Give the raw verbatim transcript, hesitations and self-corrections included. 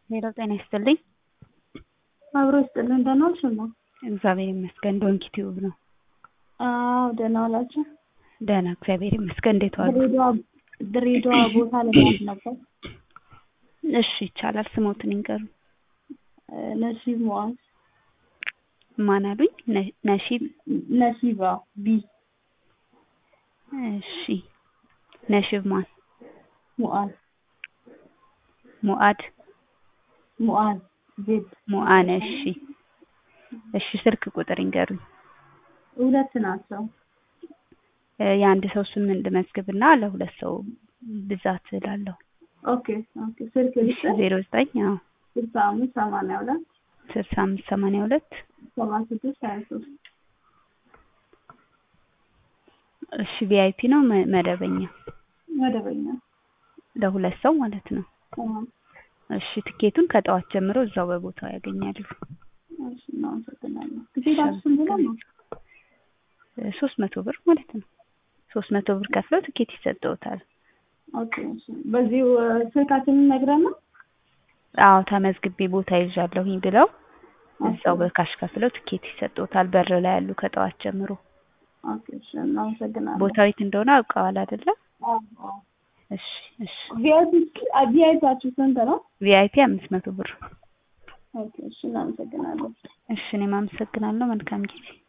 ሌላው ጤና ይስጥልኝ። አብሮ ይስጥልን። ደህና ዋልሽማ? እግዚአብሔር ይመስገን። ዶንኪ ቲዩብ ነው። አዎ ደህና ዋላችሁ? ደህና እግዚአብሔር ይመስገን። እንዴት ዋሉ? ድሬዳዋ ድሬዳዋ ቦታ ለማለት ነበር። እሺ ይቻላል። ስሞትን ይንገሩ። ነሲብ ሙአዝ። ማን አሉኝ? ነሺብ ነሲባ ቢ እሺ ነሺብ ማን? ሙአዝ ሙአድ ሙአዝ ዜድ ሙአን። እሺ እሺ ስልክ ቁጥር ይንገሩኝ። ሁለት ናቸው። የአንድ ሰው ስም እንድመዝግብና ለሁለት ሰው ብዛት እላለሁ። ኦኬ ኦኬ። ስልክ ዜሮ ዘጠኝ አዎ ስልሳ አምስት ሰማንያ ሁለት ስልሳ አምስት ሰማንያ ሁለት ሰባ ስድስት ሀያ ሶስት እሺ ቪአይፒ ነው መደበኛ? መደበኛ ለሁለት ሰው ማለት ነው። እሺ ትኬቱን ከጠዋት ጀምሮ እዛው በቦታው ያገኛሉ። እሺ ነው ሰጥናለሁ። ትኬታችሁ ስንት ነው? ሶስት መቶ ብር ማለት ነው። ሶስት መቶ ብር ከፍለው ትኬት ይሰጠውታል። ኦኬ እሺ። በዚህ ስልካችንን ነግረና አዎ ተመዝግቤ ቦታ ይዣለሁኝ ብለው እዛው በካሽ ከፍለው ትኬት ይሰጠውታል። በር ላይ ያሉ ከጠዋት ጀምሮ። ኦኬ እሺ ነው ሰጥናለሁ። ቦታው የት እንደሆነ አውቀዋል አይደለ? አዎ አዎ። እሺ እሺ። ቪአይፒ ቪአይፒያችሁ ስንት ነው? ቪአይፒ አምስት መቶ ብር። ኦኬ እሺ ነው ሰጥናለሁ። እሺ እኔም አመሰግናለሁ። መልካም ጊዜ።